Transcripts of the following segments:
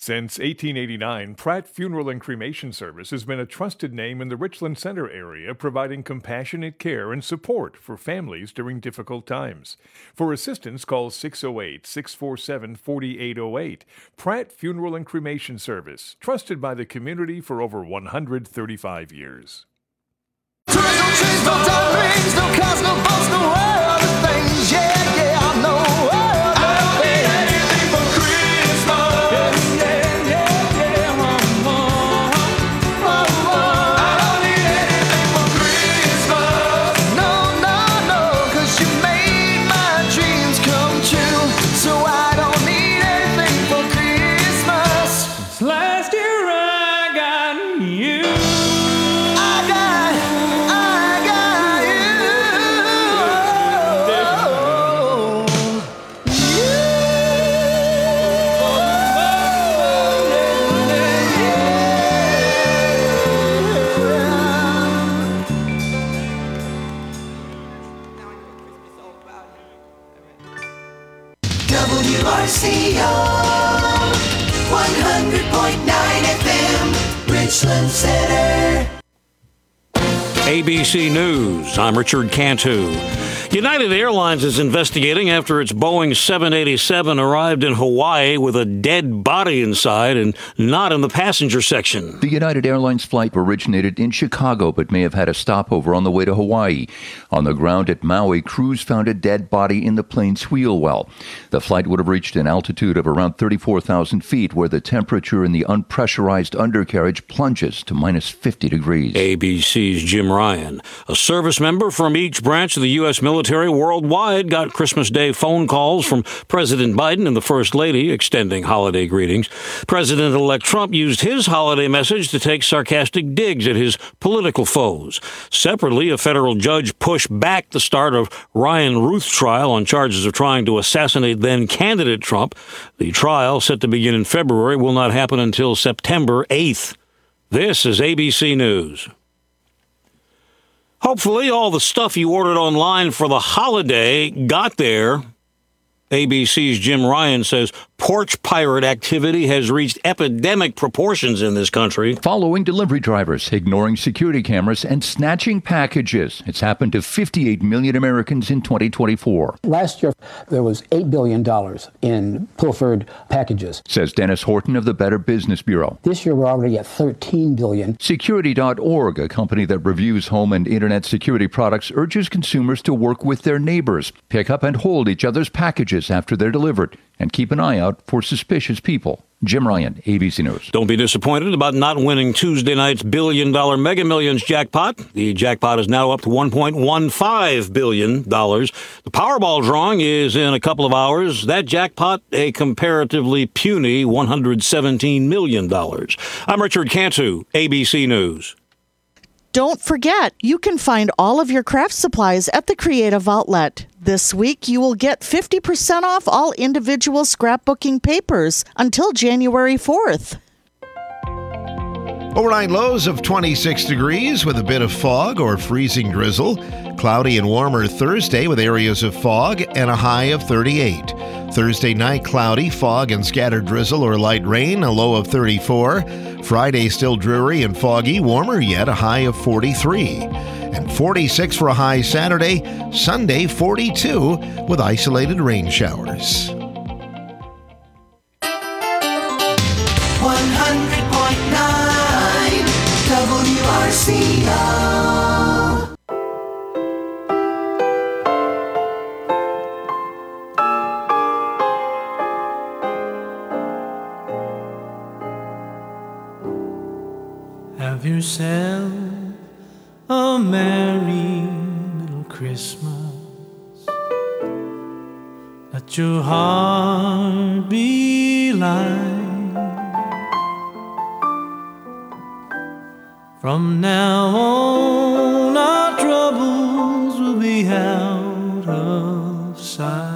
Since 1889, Pratt Funeral and Cremation Service has been a trusted name in the Richland Center area, providing compassionate care and support for families during difficult times. For assistance, call 608-647-4808. Pratt Funeral and Cremation Service, trusted by the community for over 135 years. No trees, no diamonds, no cars, no boats, no other things. Yeah, yeah, I know. WRCO 100.9 FM, Richland Center. ABC News, I'm Richard Cantu. United Airlines is investigating after its Boeing 787 arrived in Hawaii with a dead body inside and not in the passenger section. The United Airlines flight originated in Chicago but may have had a stopover on the way to Hawaii. On the ground at Maui, crews found a dead body in the plane's wheel well. The flight would have reached an altitude of around 34,000 feet where the temperature in the unpressurized undercarriage plunges to minus 50 degrees. ABC's Jim Ryan. A service member from each branch of the U.S. military worldwide got Christmas Day phone calls from President Biden and the First Lady extending holiday greetings. President-elect Trump used his holiday message to take sarcastic digs at his political foes. Separately, a federal judge pushed back the start of Ryan Ruth's trial on charges of trying to assassinate then-candidate Trump. The trial, set to begin in February, will not happen until September 8th. This is ABC News. Hopefully, all the stuff you ordered online for the holiday got there. ABC's Jim Ryan says porch pirate activity has reached epidemic proportions in this country. Following delivery drivers, ignoring security cameras, and snatching packages. It's happened to 58 million Americans in 2024. Last year, there was $8 billion in pilfered packages, says Dennis Horton of the Better Business Bureau. This year, we're already at $13 billion. Security.org, a company that reviews home and internet security products, urges consumers to work with their neighbors, pick up and hold each other's packages after they're delivered, and keep an eye out for suspicious people. Jim Ryan, ABC News. Don't be disappointed about not winning Tuesday night's $1 billion Mega Millions jackpot. The jackpot is now up to $1.15 billion. The Powerball drawing is in a couple of hours. That jackpot, a comparatively puny $117 million. I'm Richard Cantu, ABC News. Don't forget, you can find all of your craft supplies at the Creative Outlet. This week, you will get 50% off all individual scrapbooking papers until January 4th. Overnight lows of 26 degrees with a bit of fog or freezing drizzle. Cloudy and warmer Thursday with areas of fog and a high of 38. Thursday night, cloudy, fog and scattered drizzle or light rain, a low of 34. Friday still dreary and foggy, warmer yet, a high of 43. And 46 for a high Saturday. Sunday, 42 with isolated rain showers. 100.9 WRCO. Have yourself a merry little Christmas. Let your heart be light. From now on, our troubles will be out of sight.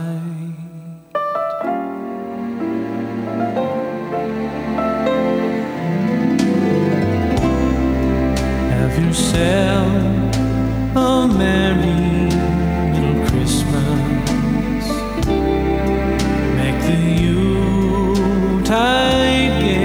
Have yourself a merry little Christmas. Make the Yuletide gay.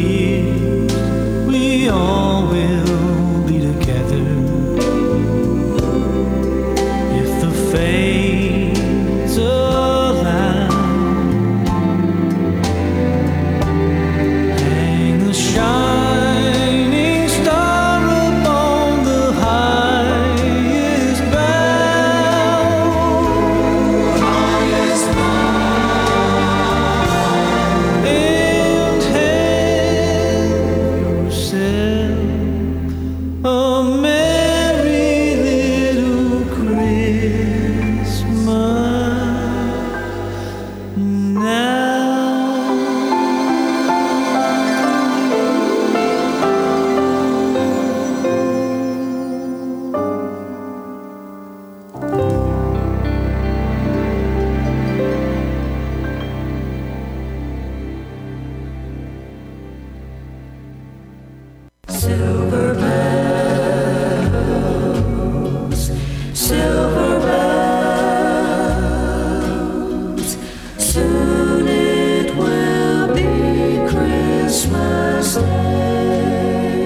years we all will be together. If the fates allow, hang the shining star upon the highest bough, and have yourself a merry little Christmas now. Silver bells, silver bells. Soon it will be Christmas Day.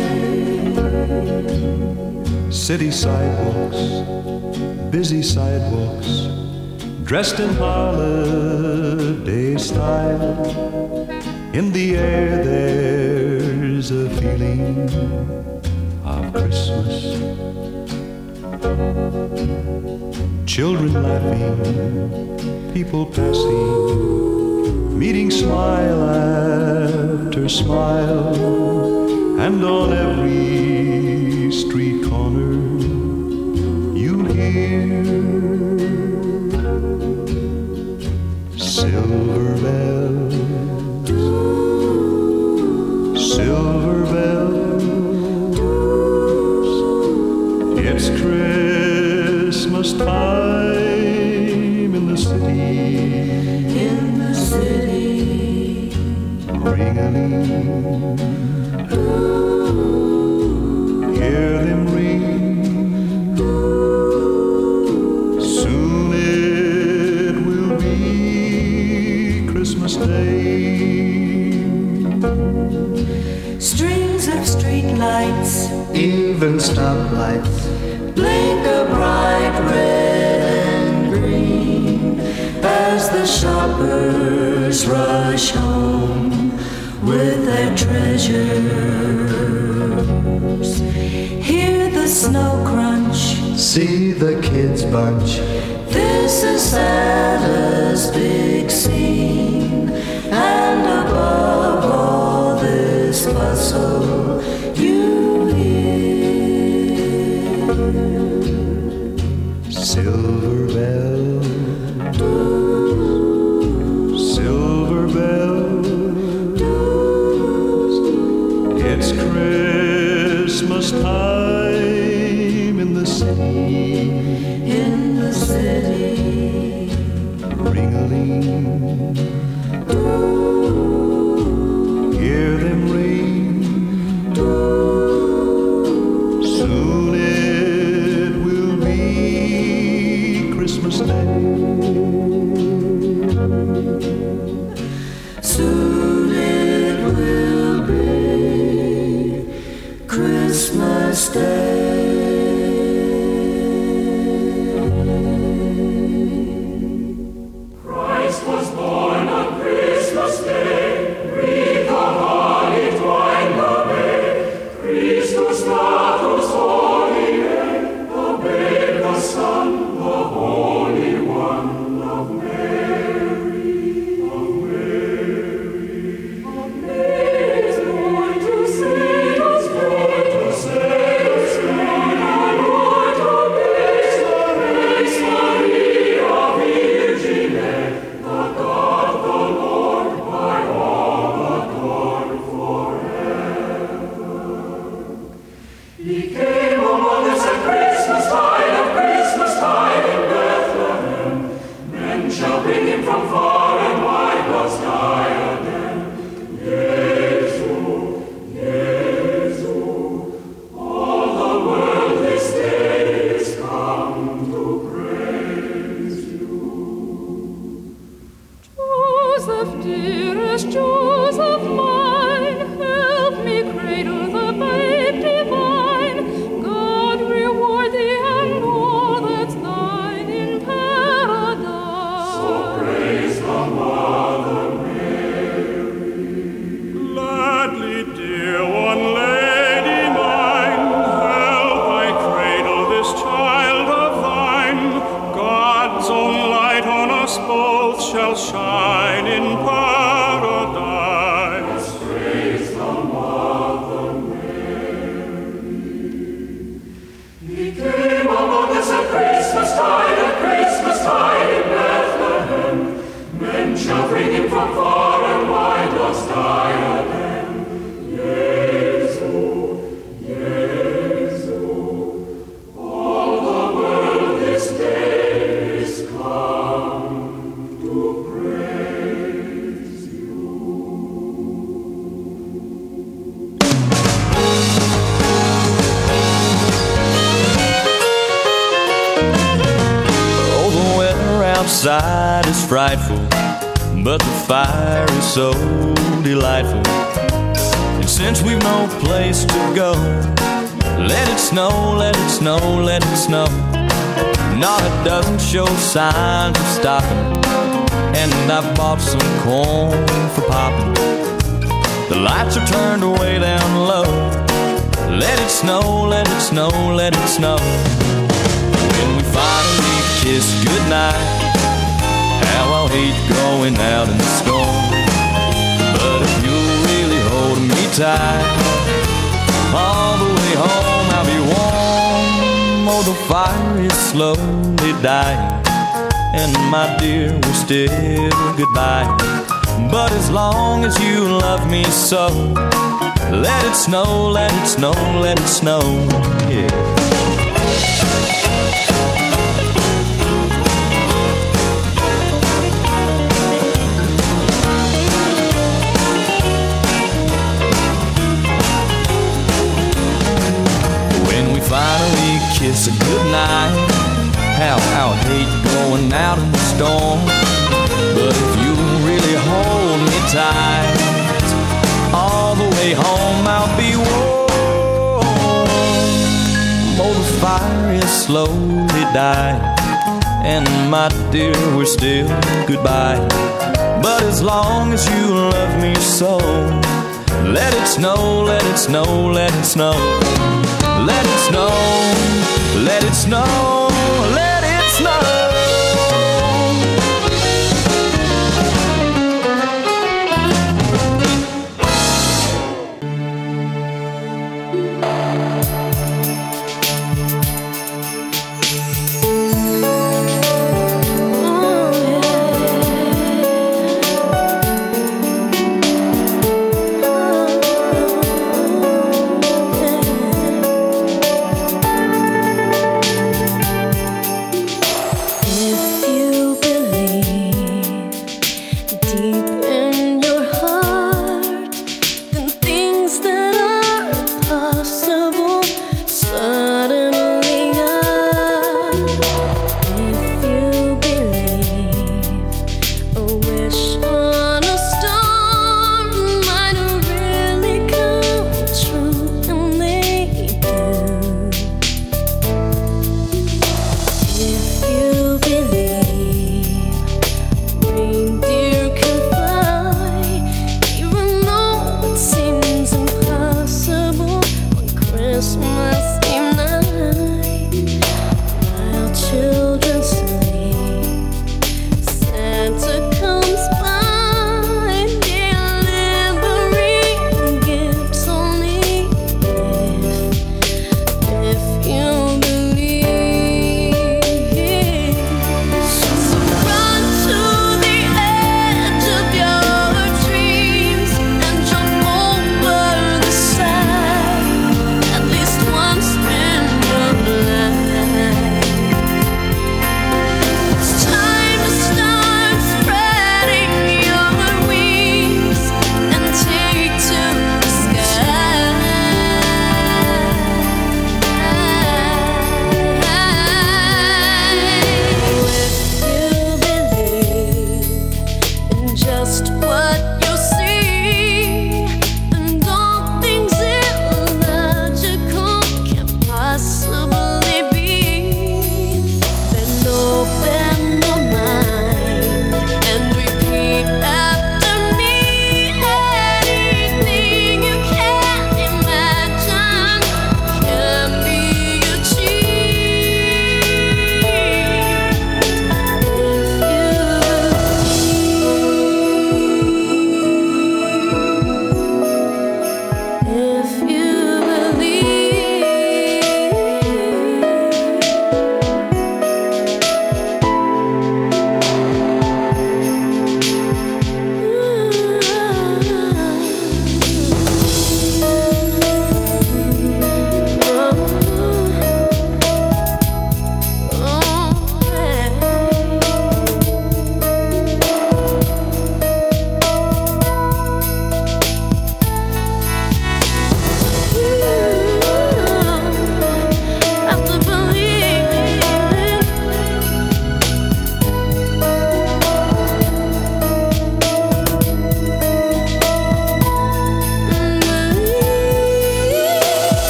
City sidewalks, busy sidewalks, dressed in holiday style. In the air there's a feeling of Christmas. Children laughing, people passing, meeting smile after smile, and on every street corner you'll hear silver bells, silver bells. It's Christmas time in the city, In the city, ring-a-ling. Hear them ring. Soon it will be Christmas Day. strings of street lights Even stoplights, blink a bright red and green as the shoppers rush home with their treasures. Hear the snow crunch. see the kids bunch. This is Santa's big scene, and above all this bustle, you hear Silver bells, silver bells. It's Christmas time in the city, in the city. ring-a-ling. Hear them ring. outside is frightful, but the fire is so delightful. And since we've no place to go, let it snow, let it snow, let it snow. No, it doesn't show signs of stopping, and I've bought some corn for popping. The lights are turned way down low. Let it snow, let it snow, let it snow. When we finally kiss goodnight, how I'll hate going out in the storm. But if you'll really hold me tight, all the way home I'll be warm. Oh, the fire is slowly dying, and my dear, we're still goodbye. But as long as you love me so, let it snow, let it snow, let it snow, yeah. When we finally kiss a goodnight, how I hate going out in the storm. But if you really hold me tight, all the way home I'll be warm. Oh, the fire is slowly dying, and my dear, we're still goodbye. But as long as you love me so, let it snow, let it snow, let it snow. Let it snow, let it snow, let it snow.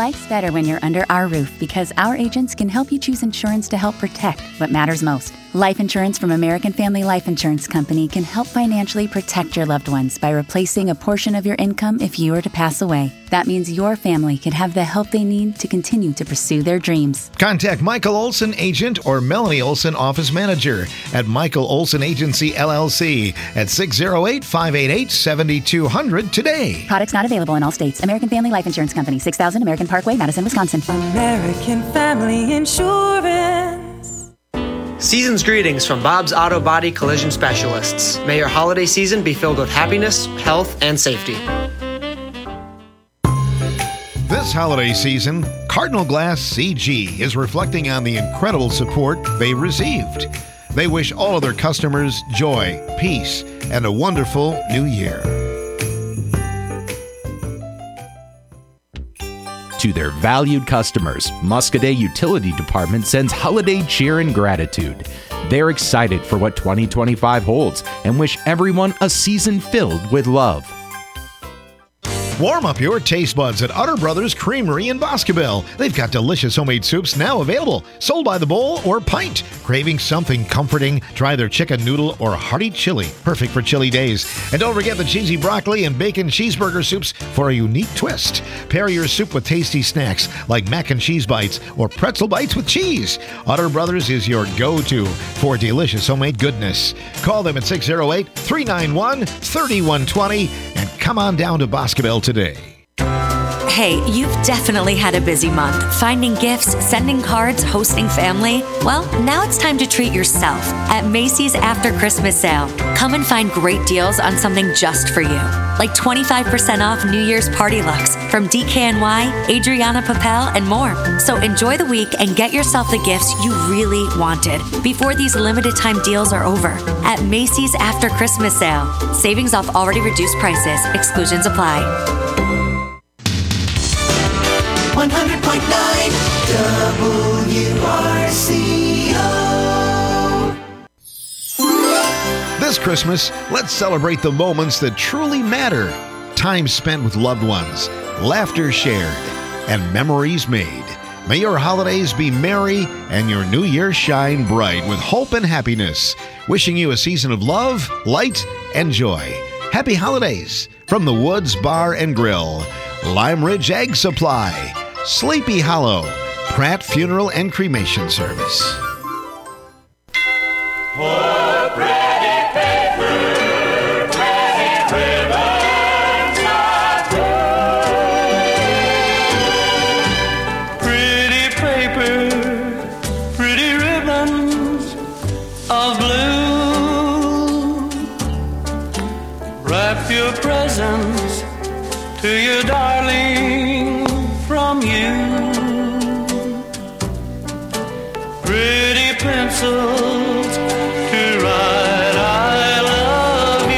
Life's better when you're under our roof because our agents can help you choose insurance to help protect what matters most. Life insurance from American Family Life Insurance Company can help financially protect your loved ones by replacing a portion of your income if you were to pass away. That means your family can have the help they need to continue to pursue their dreams. Contact Michael Olson, agent, or Melanie Olson, office manager at Michael Olson Agency, LLC at 608-588-7200 today. Products not available in all states. American Family Life Insurance Company, 6000 American Parkway, Madison, Wisconsin. American Family Insurance. Season's greetings from Bob's Auto Body Collision Specialists. May your holiday season be filled with happiness, health, and safety. This holiday season, Cardinal Glass CG is reflecting on the incredible support they received. They wish all of their customers joy, peace, and a wonderful new year. To their valued customers, Muscadet Utility Department sends holiday cheer and gratitude. They're excited for what 2025 holds and wish everyone a season filled with love. Warm up your taste buds at Utter Brothers Creamery in Boscobel. They've got delicious homemade soups now available, sold by the bowl or pint. Craving something comforting? Try their chicken noodle or hearty chili, perfect for chilly days. And don't forget the cheesy broccoli and bacon cheeseburger soups for a unique twist. Pair your soup with tasty snacks like mac and cheese bites or pretzel bites with cheese. Utter Brothers is your go-to for delicious homemade goodness. Call them at 608-391-3120 and come on down to Boscobel today. Hey, you've definitely had a busy month. Finding gifts, sending cards, hosting family. Well, now it's time to treat yourself at Macy's After Christmas Sale. Come and find great deals on something just for you. Like 25% off New Year's party looks from DKNY, Adriana Papel, and more. So enjoy the week and get yourself the gifts you really wanted before these limited time deals are over. At Macy's After Christmas Sale. Savings off already reduced prices. Exclusions apply. 100.9 WRCO. This Christmas, let's celebrate the moments that truly matter. Time spent with loved ones, laughter shared, and memories made. May your holidays be merry and your new year shine bright with hope and happiness. Wishing you a season of love, light, and joy. Happy holidays from the Woods Bar and Grill, Lime Ridge Egg Supply, Sleepy Hollow, Pratt Funeral and Cremation Service. For pretty paper, pretty ribbons of blue. Pretty paper, pretty ribbons of blue. Wrap your presents to your darling from you. Pretty pencils to write I love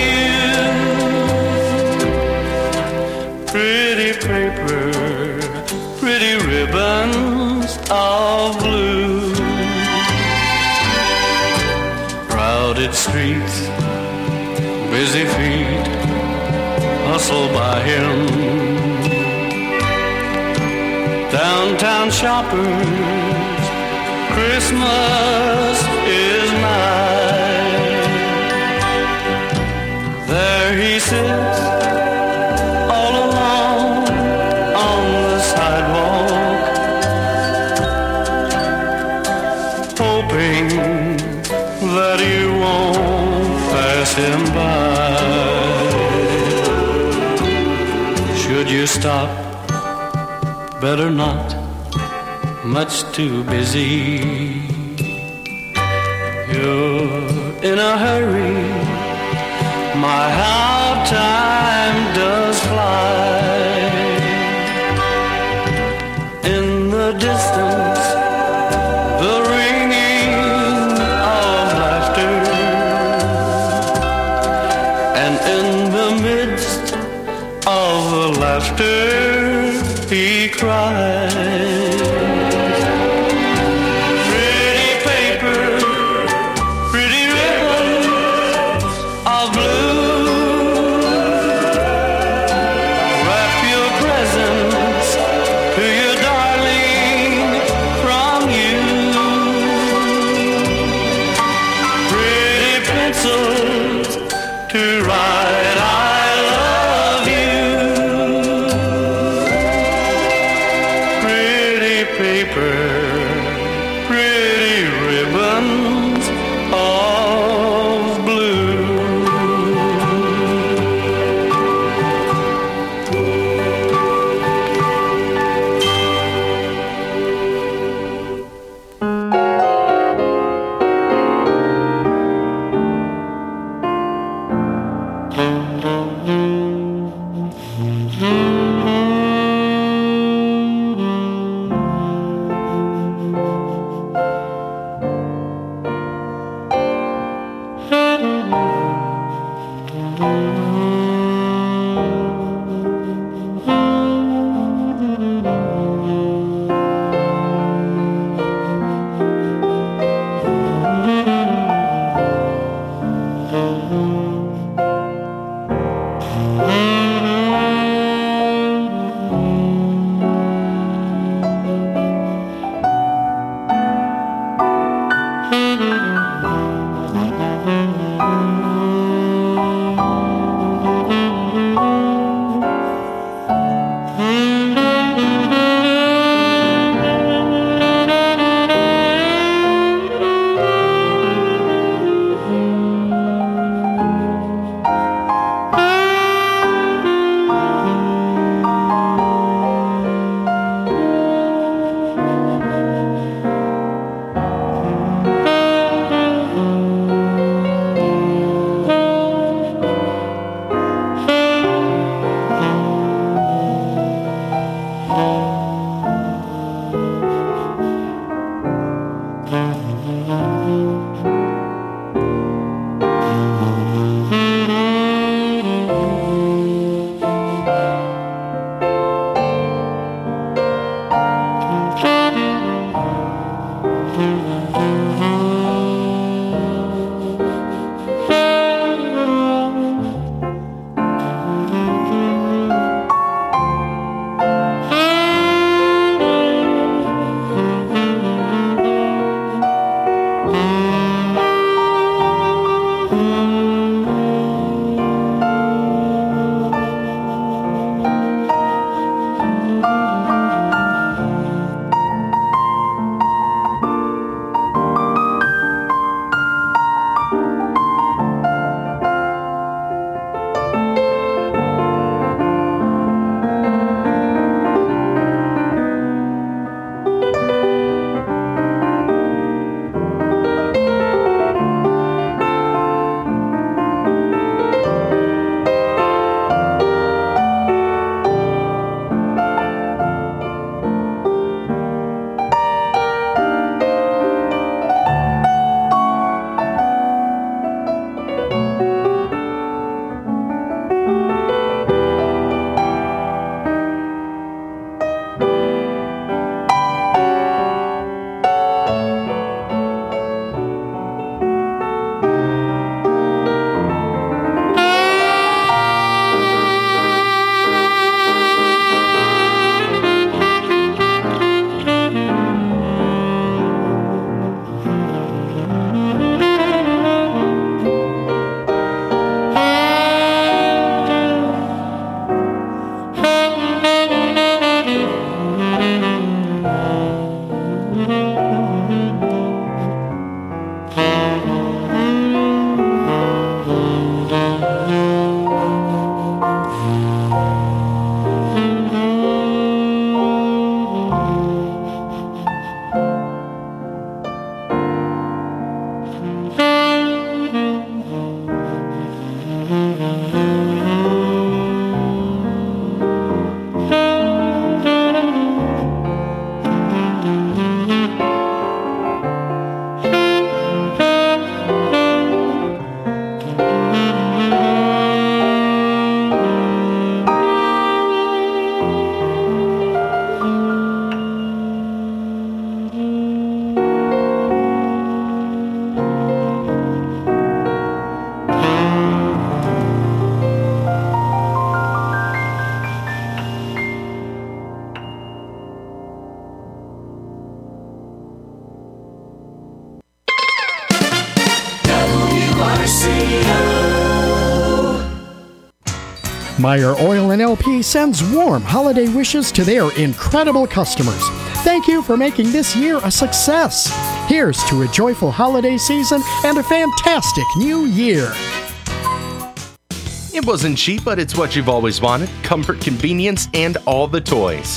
you. Pretty paper, pretty ribbons of blue. Crowded streets, busy feet hustle by him. Downtown shoppers, Christmas is nigh. There he sits, all alone on the sidewalk, hoping that you won't pass him by. Should you stop? Better not, much too busy. You're in a hurry, my how time does fly. In the distance, the ringing of laughter, and in the midst of the laughter he cries. Pretty paper, pretty ribbons of blue. Wrap your presents to your pencils to write I love you. Pretty paper, pretty ribbons of blue. Meyer Oil and LP sends warm holiday wishes to their incredible customers. Thank you for making this year a success. Here's to a joyful holiday season and a fantastic new year. It wasn't cheap, but it's what you've always wanted. Comfort, convenience, and all the toys.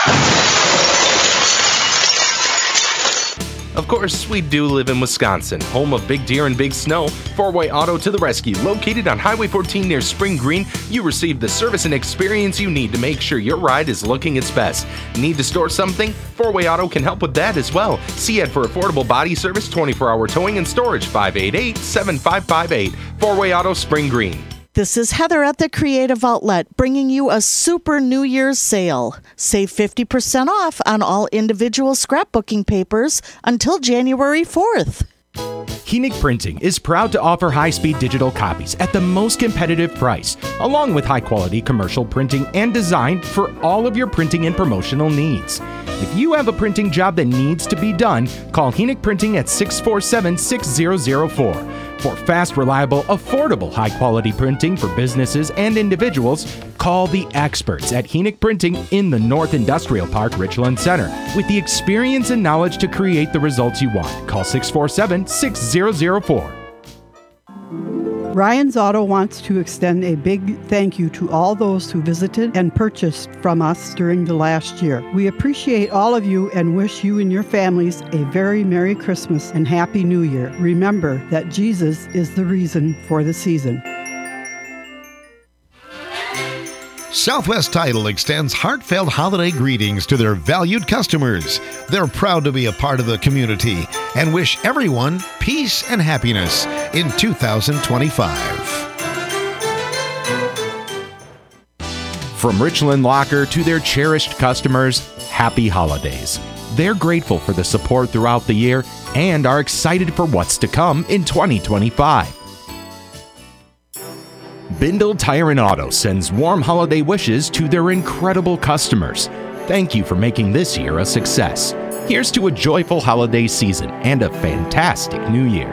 Of course, we do live in Wisconsin, home of Big Deer and Big Snow. 4-Way Auto to the rescue. Located on Highway 14 near Spring Green, you receive the service and experience you need to make sure your ride is looking its best. Need to store something? 4-Way Auto can help with that as well. See ad for affordable body service, 24-hour towing and storage, 588-7558. 4-Way Auto, Spring Green. This is Heather at the Creative Outlet, bringing you a super New Year's sale. Save 50% off on all individual scrapbooking papers until January 4th. Koenig Printing is proud to offer high-speed digital copies at the most competitive price, along with high-quality commercial printing and design for all of your printing and promotional needs. If you have a printing job that needs to be done, call Koenig Printing at 647-6004. For fast, reliable, affordable, high-quality printing for businesses and individuals, call the experts at Koenig Printing in the North Industrial Park, Richland Center. With the experience and knowledge to create the results you want, call 647-6004. Ryan's Auto wants to extend a big thank you to all those who visited and purchased from us during the last year. We appreciate all of you and wish you and your families a very Merry Christmas and Happy New Year. Remember that Jesus is the reason for the season. Southwest Title extends heartfelt holiday greetings to their valued customers. They're proud to be a part of the community and wish everyone peace and happiness in 2025. From Richland Locker to their cherished customers, happy holidays. They're grateful for the support throughout the year and are excited for what's to come in 2025. Bindle Tire and Auto sends warm holiday wishes to their incredible customers. Thank you for making this year a success. Here's to a joyful holiday season and a fantastic new year.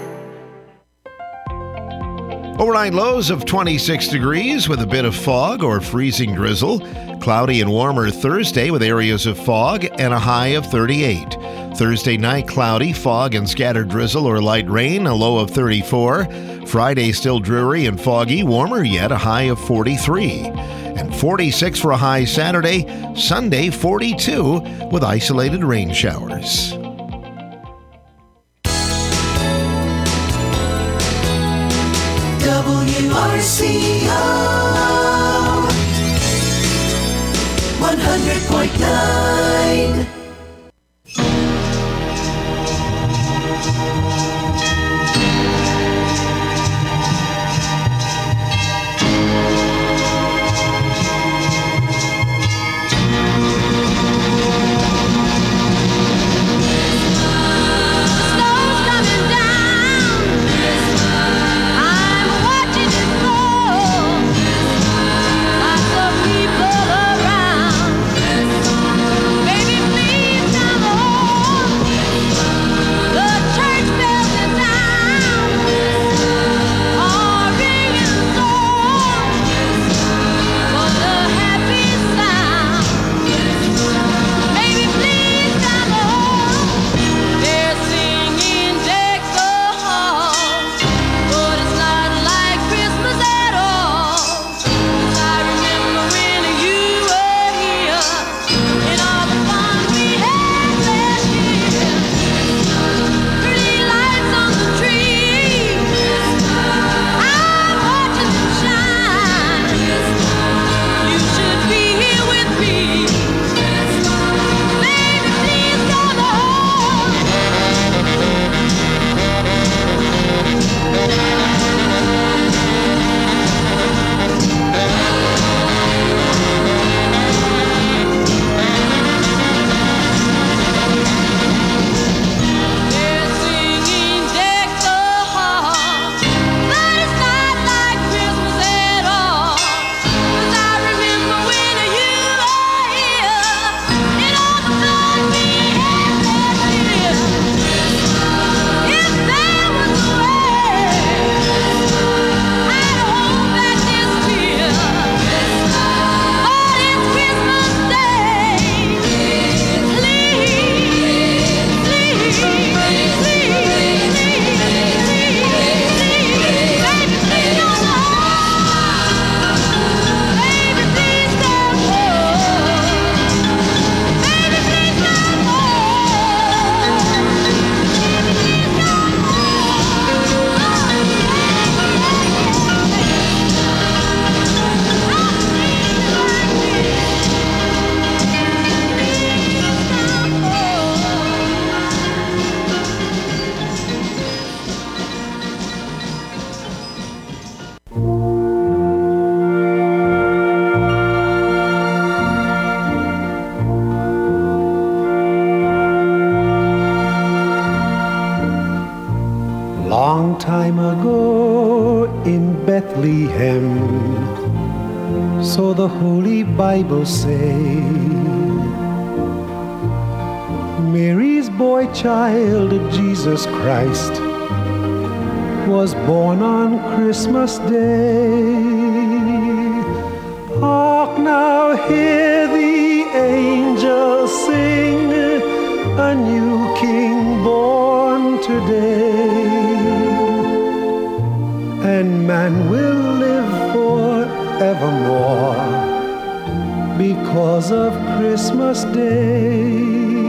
Overnight lows of 26 degrees with a bit of fog or freezing drizzle. Cloudy and warmer Thursday with areas of fog and a high of 38. Thursday night, cloudy, fog and scattered drizzle or light rain, a low of 34. Friday still dreary and foggy, warmer yet, a high of 43. And 46 for a high Saturday. Sunday, 42 with isolated rain showers. WRCO 100.9. Baby, please. ago in Bethlehem, so the Holy Bible say, Mary's boy child, Jesus Christ, was born on Christmas Day. Hark now, hear the angels sing, a new King born today. And man will live forevermore because of Christmas Day.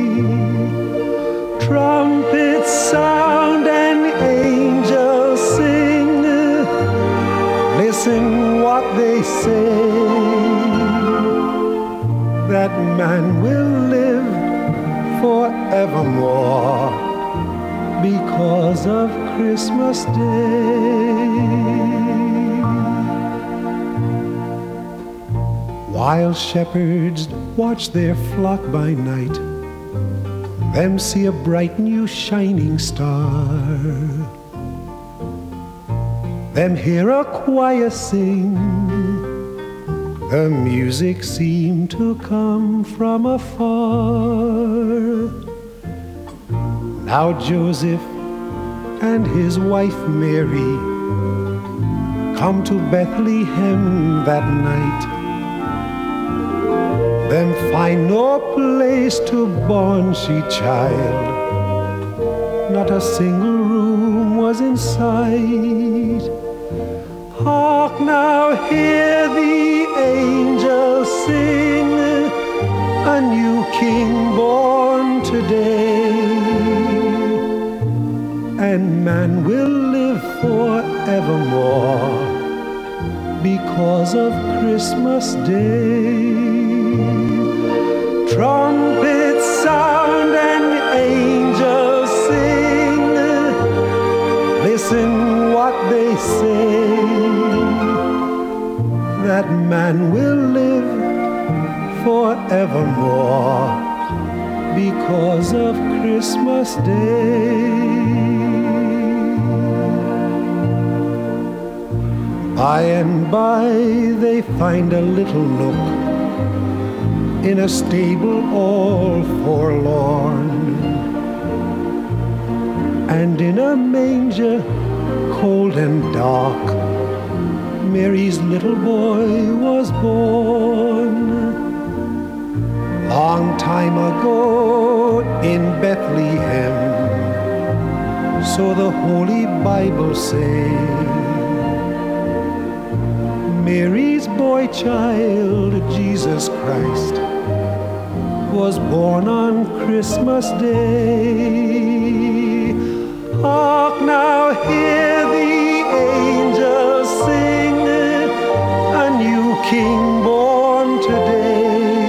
Trumpets sound and angels sing. Listen what they say, that man will live forevermore because of Christmas Day. While shepherds watch their flock by night, them see a bright new shining star. Them hear a choir sing, the music seemed to come from afar. Now Joseph and his wife Mary come to Bethlehem that night. Them find no place to born she child, not a single room was in sight. Hark now, hear the angels sing, a new King born today. And man will live forevermore because of Christmas Day. Trumpets sound and angels sing. Listen what they say, that man will live forevermore because of Christmas Day. By and by they find a little nook in a stable all forlorn, and in a manger cold and dark Mary's little boy was born. Long time ago in Bethlehem, so the Holy Bible say, Mary's boy child, Jesus Christ, was born on Christmas Day. Hark now, hear the angels sing, a new King born today.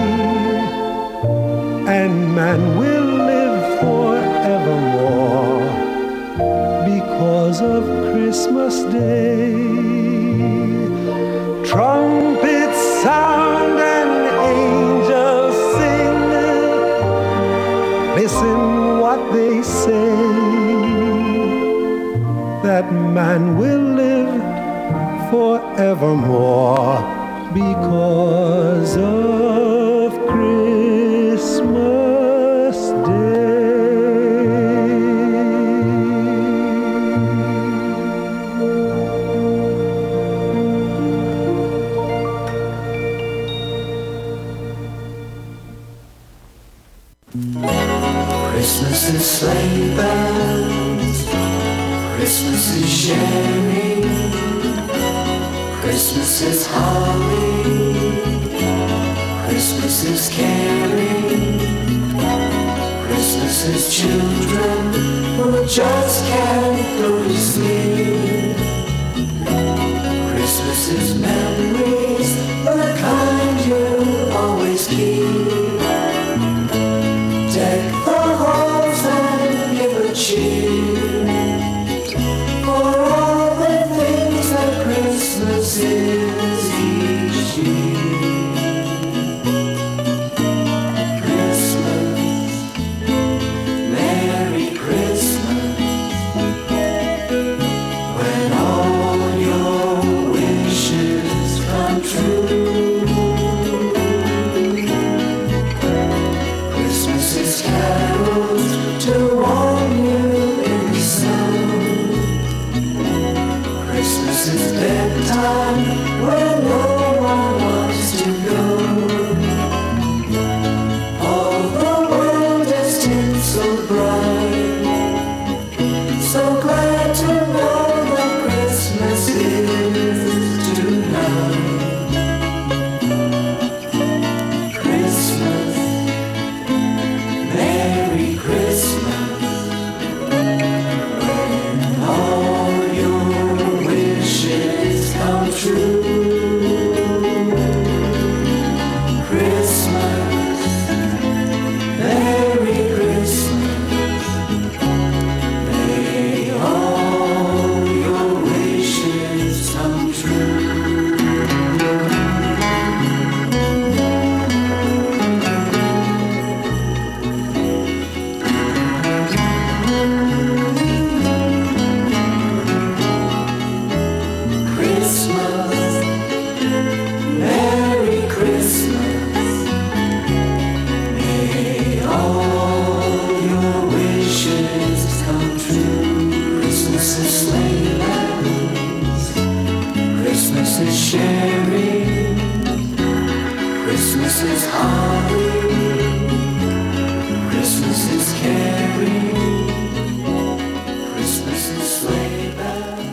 And man will live forevermore because of Christmas Day. Trumpets sound and angels sing. Listen what they say, that man will live forevermore because of Christmas Day. Christmas is sleigh bells, Christmas is sharing, Christmas is holly, Christmas is caring, Christmas is children who just can't go to sleep. Christmas is memories, the kind you always keep. Deck the halls and give a cheer for all the things that Christmas is each year. Christmas, Merry Christmas. is holly, Christmas is caring, Christmas is sleigh bells.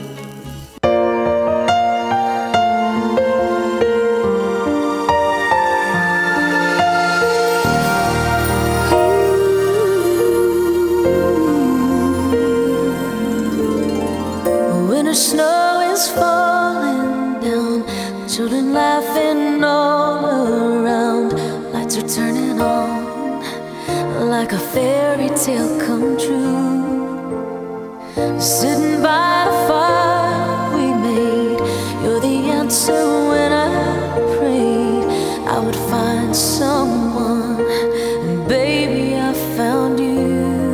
Winter snow is falling down, children laughing all around. Lights are turning on like a fairy tale come true. Sitting by the fire we made, you're the answer when I prayed I would find someone, and baby I found you.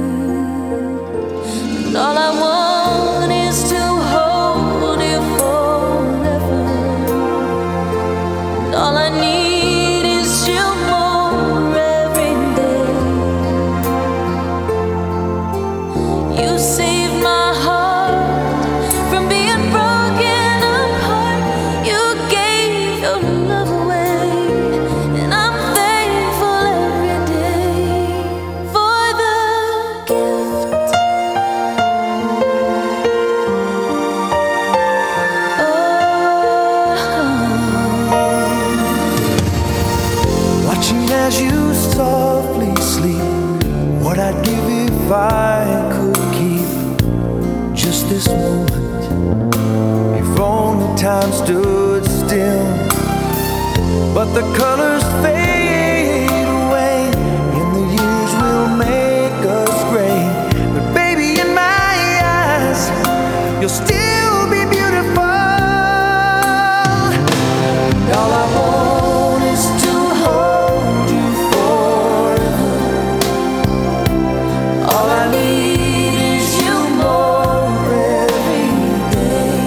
And all I want is to hold you forever. And all I need is you more every day. You saved my heart from being broken apart. You gave your love away, and I'm thankful every day for the gift. Watching as you softly sleep, what I'd give if I could keep just this moment. If only time stood still, but the colors fade away, and the years will make us gray. But baby, in my eyes, you'll still be beautiful. And all I want is to hold you forever. All I need is you more every day.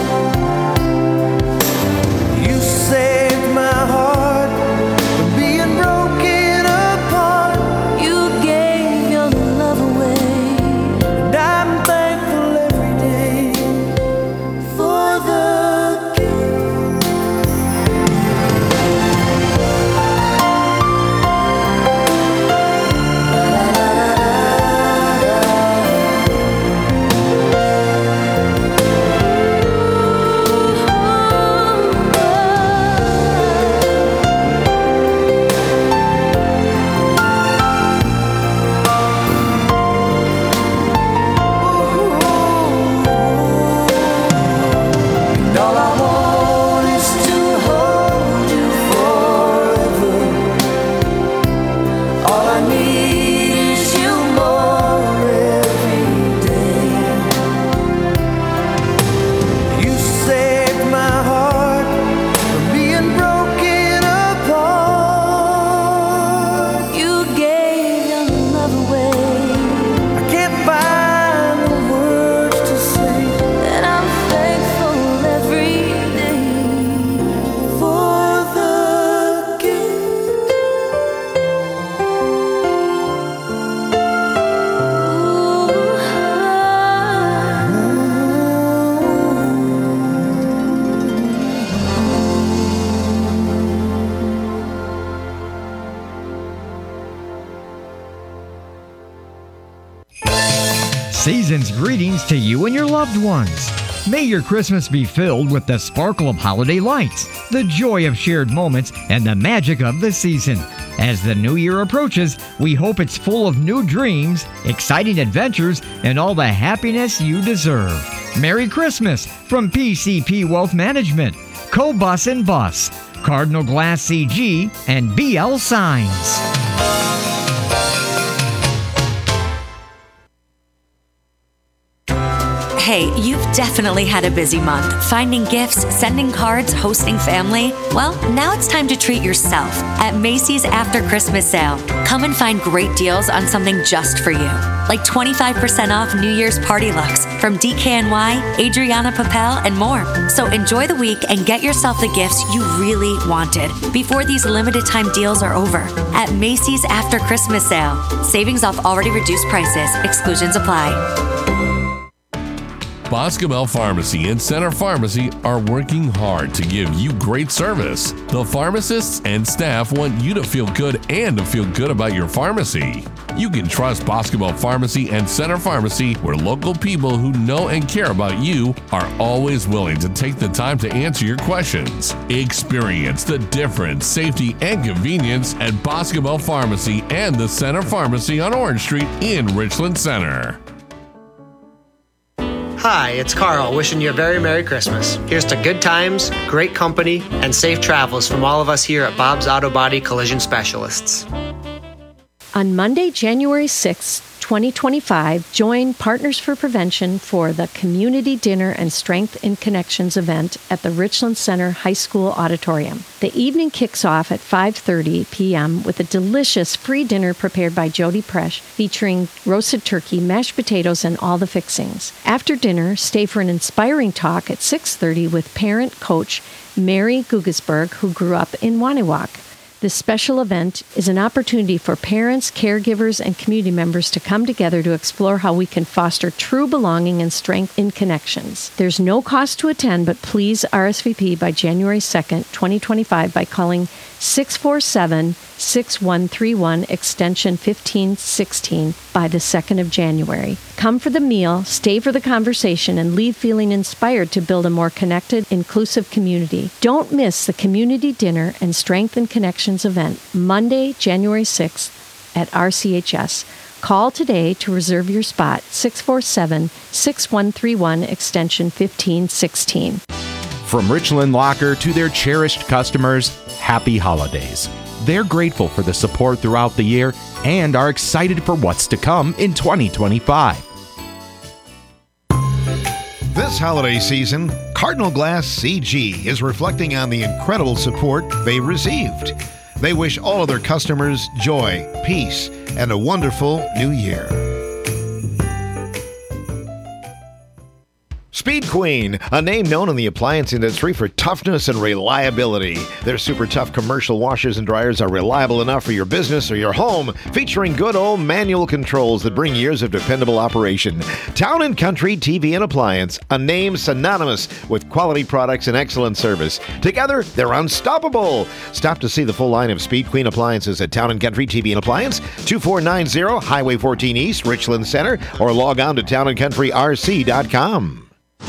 You saved my heart from being broken apart. You gave your love away, and I'm thankful every day for the gift. And all I want is to hold you forever. All I need is you more every day. You saved my heart from being broken apart. You gave your love away. I can't find the words to say that I'm thankful every day for the gift. Season's greetings to you and your loved ones. May your Christmas be filled with the sparkle of holiday lights, the joy of shared moments, and the magic of the season. As the new year approaches, we hope it's full of new dreams, exciting adventures, and all the happiness you deserve. Merry Christmas from PCP Wealth Management, Co-Bus and Bus, Cardinal Glass CG, and BL Signs. Hey, you've definitely had a busy month. Finding gifts, sending cards, hosting family. Well, now it's time to treat yourself at Macy's After Christmas Sale. Come and find great deals on something just for you. Like 25% off New Year's party looks from DKNY, Adriana Papel, and more. So enjoy the week and get yourself the gifts you really wanted before these limited time deals are over. At Macy's After Christmas Sale. Savings off already reduced prices. Exclusions apply. Boscobel Pharmacy and Center Pharmacy are working hard to give you great service. The pharmacists and staff want you to feel good and to feel good about your pharmacy. You can trust Boscobel Pharmacy and Center Pharmacy, where local people who know and care about you are always willing to take the time to answer your questions. Experience the difference, safety, and convenience at Boscobel Pharmacy and the Center Pharmacy on Orange Street in Richland Center. Hi, it's Carl wishing you a very Merry Christmas. Here's to good times, great company, and safe travels from all of us here at Bob's Auto Body Collision Specialists. On Monday, January 6, 2025, join Partners for Prevention for the Community Dinner and Strength in Connections event at the Richland Center High School Auditorium. The evening kicks off at 5:30 p.m. with a delicious free dinner prepared by Jody Presh, featuring roasted turkey, mashed potatoes, and all the fixings. After dinner, stay for an inspiring talk at 6:30 with parent coach Mary Gugesberg, who grew up in Waniwak. This special event is an opportunity for parents, caregivers, and community members to come together to explore how we can foster true belonging and strength in connections. There's no cost to attend, but please RSVP by January 2nd, 2025 by calling 647-6131 extension 1516 by the 2nd of January. Come for the meal, stay for the conversation, and leave feeling inspired to build a more connected, inclusive community. Don't miss the Community Dinner and Strength and Connections event, Monday, January 6th at RCHS. Call today to reserve your spot, 647-6131 extension 1516. From Richland Locker to their cherished customers, happy holidays. They're grateful for the support throughout the year and are excited for what's to come in 2025. This holiday season, Cardinal Glass CG is reflecting on the incredible support they received. They wish all of their customers joy, peace, and a wonderful new year. Speed Queen, a name known in the appliance industry for toughness and reliability. Their super tough commercial washers and dryers are reliable enough for your business or your home, featuring good old manual controls that bring years of dependable operation. Town & Country TV and Appliance, a name synonymous with quality products and excellent service. Together, they're unstoppable. Stop to see the full line of Speed Queen appliances at Town & Country TV and Appliance, 2490 Highway 14 East, Richland Center, or log on to townandcountryrc.com.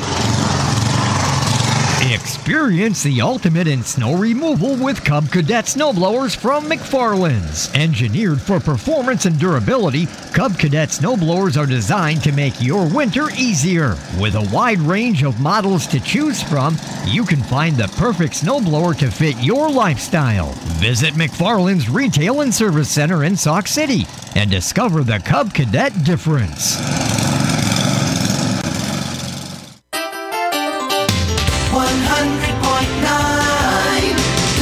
Experience the ultimate in snow removal with Cub Cadet snowblowers from McFarland's. Engineered for performance and durability, Cub Cadet snowblowers are designed to make your winter easier. With a wide range of models to choose from, you can find the perfect snowblower to fit your lifestyle. Visit McFarland's Retail and Service Center in Sauk City and discover the Cub Cadet difference. 100.9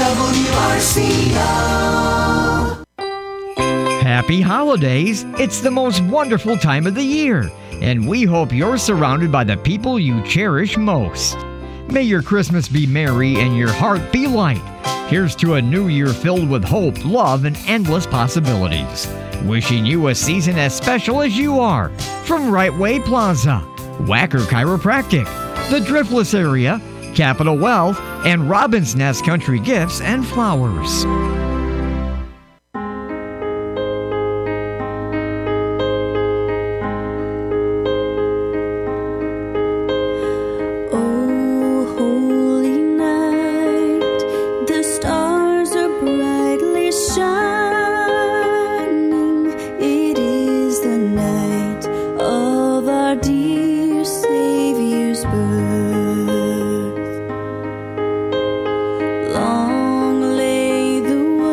WRCO. Happy holidays! It's the most wonderful time of the year, and we hope you're surrounded by the people you cherish most. May your Christmas be merry and your heart be light. Here's to a new year filled with hope, love, and endless possibilities. Wishing you a season as special as you are. From Right Way Plaza, Wacker Chiropractic, the Driftless Area, Capital Wealth, and Robin's Nest Country Gifts and Flowers. Long lay the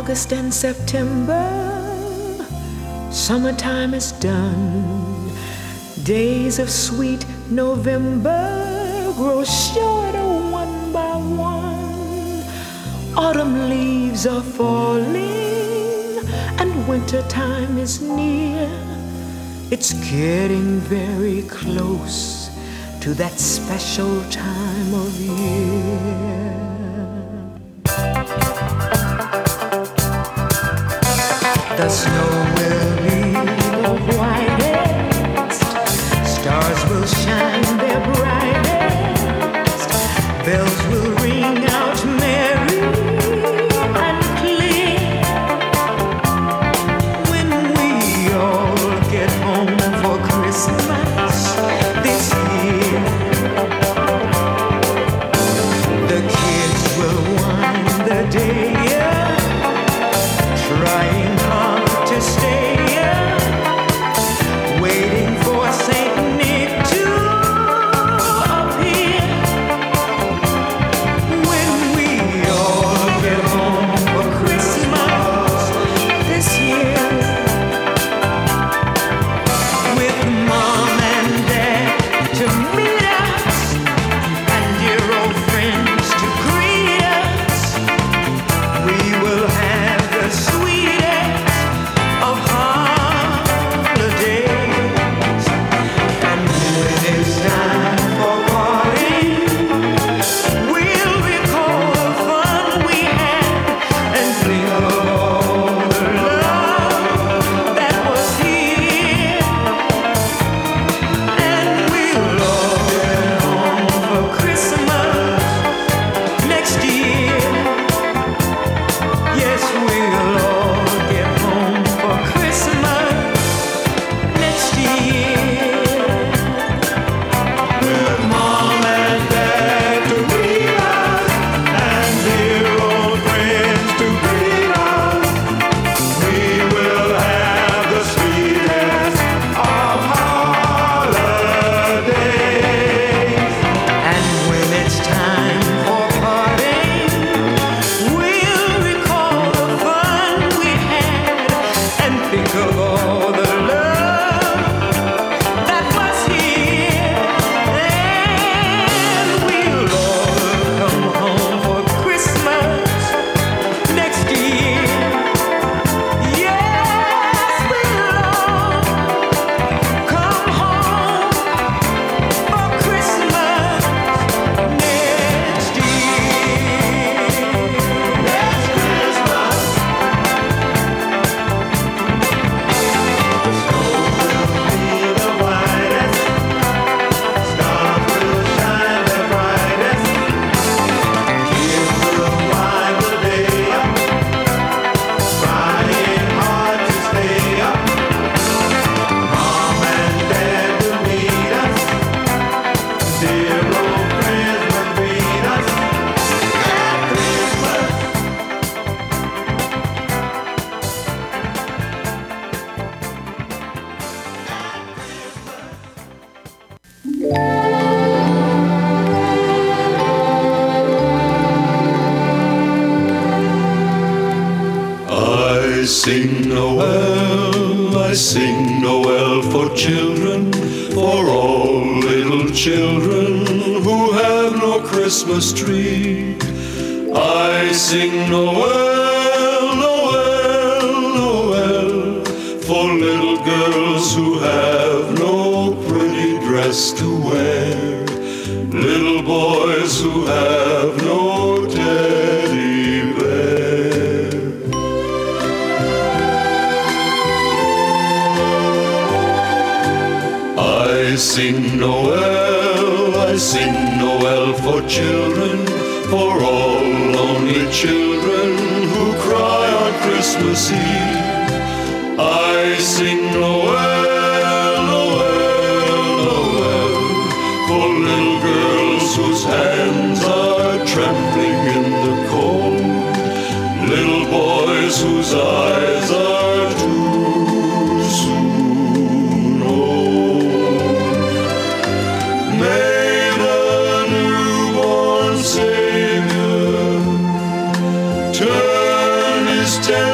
August and September, summertime is done. Days of sweet November grow shorter one by one. Autumn leaves are falling and winter time is near. It's getting very close to that special time of year. The snow will be the whitest, stars will shine their brightest, bells will ring out merry and clear. When we all get home for Christmas this year, the kids will wind the day up, trying hard to stay up, waiting for Saint Nick to appear. When we all get home for Christmas this year, with Mom and Dad to meet us and dear old friends to greet us, we will have the sweetest of holidays. And when it's time for parting, we'll recall the fun we had and think of all the love that was here. And we'll all get home for Christmas next year. Yes, we'll all get home for Christmas next year. With Mom and Dad to greet us and dear old friends to greet us, we will have the sweetest of holidays. And when it's time for parting, we'll recall the fun we had and think of all the love that was here. And we'll all come home for Christmas next year. Yes, we'll all come home for Christmas next year. Next Christmas. I sing Noel for children, for all little children who have no Christmas tree. I sing Noel, Noel, Noel, for little girls who have no pretty dress to wear, little boys who have no teddy bear. I sing Noel for children, for all lonely children who cry on Christmas Eve. I sing Noel, Noel, Noel, for little girls whose hands are trembling in the cold, little boys whose eyes are too soon old. May the newborn Savior turn his tender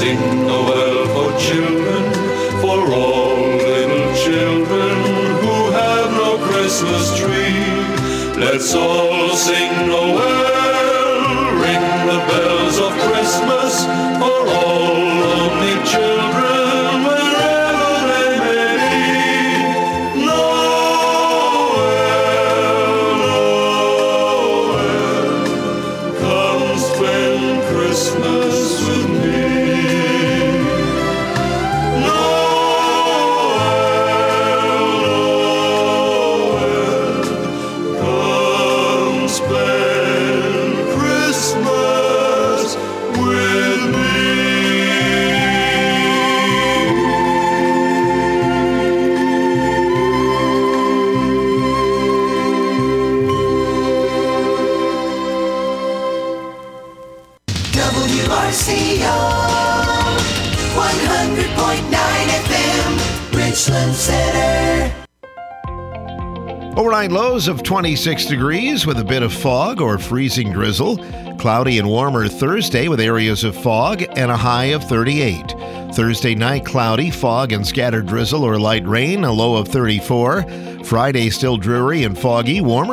sing Noel for children, for all little children who have no Christmas tree. Let's all sing Noel, ring the bells of Christmas for all lonely children wherever they may be. Noel, Noel, come spend Christmas with me. WRCO 100.9 FM, Richland Center. Overnight lows of 26 degrees with a bit of fog or freezing drizzle. Cloudy and warmer Thursday with areas of fog and a high of 38. Thursday night, cloudy, fog and scattered drizzle or light rain, a low of 34. Friday still dreary and foggy, warmer